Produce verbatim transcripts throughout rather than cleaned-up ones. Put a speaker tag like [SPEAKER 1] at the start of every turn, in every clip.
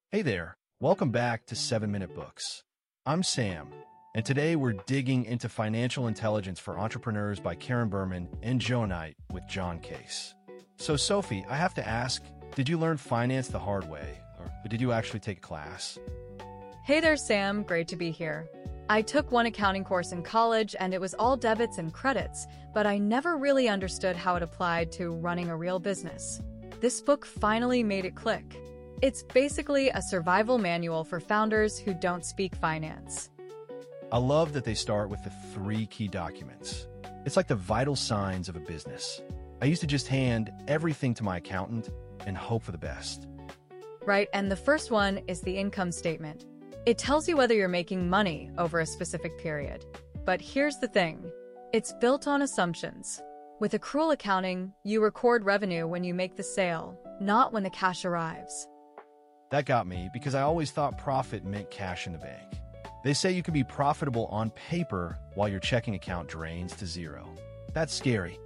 [SPEAKER 1] Hey there, welcome back to seven minute Books. I'm Sam, and today we're digging into Financial Intelligence for Entrepreneurs by Karen Berman and Joe Knight with John Case. So Sophie, I have to ask, did you learn finance the hard way, or did you actually take a class?
[SPEAKER 2] Hey there, Sam. Great to be here. I took one accounting course in college, and it was all debits and credits, but I never really understood how it applied to running a real business. This book finally made it click. It's basically a survival manual for founders who don't speak finance.
[SPEAKER 1] I love that they start with the three key documents. It's like the vital signs of a business. I used to just hand everything to my accountant and hope for the best.
[SPEAKER 2] Right, and the first one is the income statement. It tells you whether you're making money over a specific period. But here's the thing. It's built on assumptions. With accrual accounting, you record revenue when you make the sale, not when the cash arrives.
[SPEAKER 1] That got me because I always thought profit meant cash in the bank. They say you can be profitable on paper while your checking account drains to zero. That's scary.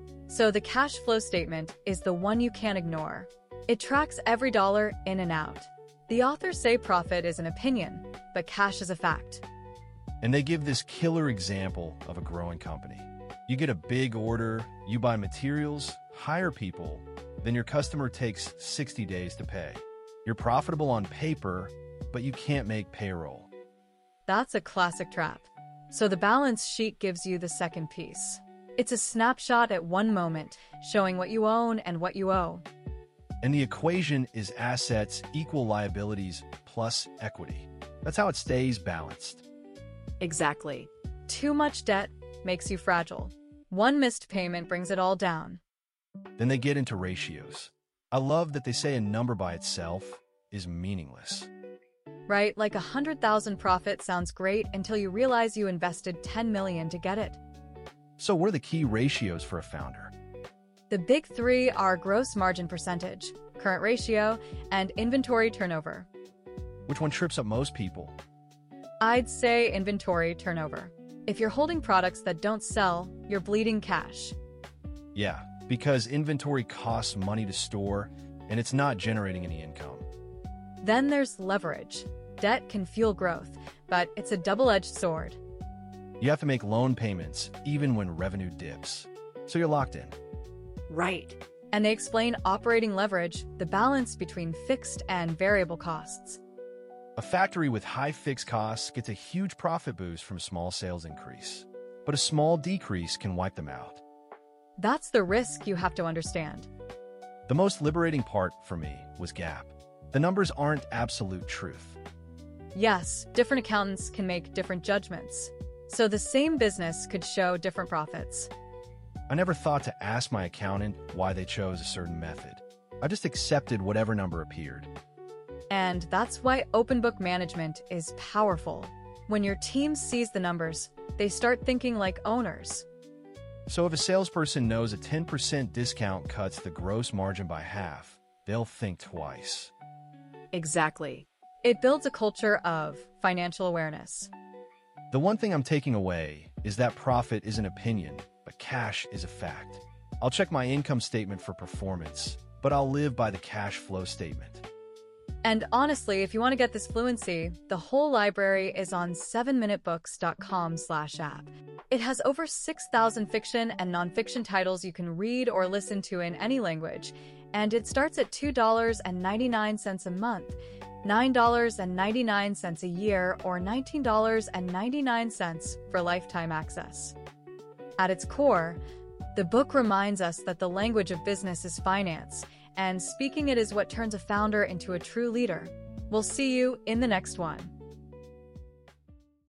[SPEAKER 2] So the cash flow statement is the one you can't ignore. It tracks every dollar in and out. The authors say profit is an opinion, but cash is a fact.
[SPEAKER 1] And they give this killer example of a growing company. You get a big order, you buy materials, hire people, then your customer takes sixty days to pay. You're profitable on paper, but you can't make payroll.
[SPEAKER 2] That's a classic trap. So the balance sheet gives you the second piece. It's a snapshot at one moment, showing what you own and what you owe.
[SPEAKER 1] And the equation is assets equal liabilities plus equity. That's how it stays balanced.
[SPEAKER 2] Exactly. Too much debt makes you fragile. One missed payment brings it all down.
[SPEAKER 1] Then they get into ratios. I love that they say a number by itself is meaningless.
[SPEAKER 2] Right, like a hundred thousand profit sounds great until you realize you invested ten million to get it.
[SPEAKER 1] So what are the key ratios for a founder?
[SPEAKER 2] The big three are gross margin percentage, current ratio, and inventory turnover.
[SPEAKER 1] Which one trips up most people?
[SPEAKER 2] I'd say inventory turnover. If you're holding products that don't sell, you're bleeding cash.
[SPEAKER 1] Yeah, because inventory costs money to store, and it's not generating any income.
[SPEAKER 2] Then there's leverage. Debt can fuel growth, but it's a double-edged sword.
[SPEAKER 1] You have to make loan payments even when revenue dips, so you're locked in.
[SPEAKER 2] Right. And they explain operating leverage, the balance between fixed and variable costs.
[SPEAKER 1] A factory with high fixed costs gets a huge profit boost from a small sales increase, but a small decrease can wipe them out.
[SPEAKER 2] That's the risk you have to understand.
[SPEAKER 1] The most liberating part for me was GAAP. The numbers aren't absolute truth.
[SPEAKER 2] Yes, different accountants can make different judgments. So the same business could show different profits.
[SPEAKER 1] I never thought to ask my accountant why they chose a certain method. I just accepted whatever number appeared.
[SPEAKER 2] And that's why open book management is powerful. When your team sees the numbers, they start thinking like owners.
[SPEAKER 1] So if a salesperson knows a ten percent discount cuts the gross margin by half, they'll think twice.
[SPEAKER 2] Exactly. It builds a culture of financial awareness.
[SPEAKER 1] The one thing I'm taking away is that profit is an opinion, but cash is a fact. I'll check my income statement for performance, but I'll live by the cash flow statement.
[SPEAKER 2] And honestly, if you want to get this fluency, the whole library is on seven minute books dot com slash app. It has over six thousand fiction and nonfiction titles you can read or listen to in any language, and it starts at two dollars and ninety-nine cents a month, nine dollars and ninety-nine cents a year, or nineteen dollars and ninety-nine cents for lifetime access. At its core, the book reminds us that the language of business is finance, and speaking it is what turns a founder into a true leader. We'll see you in the next one.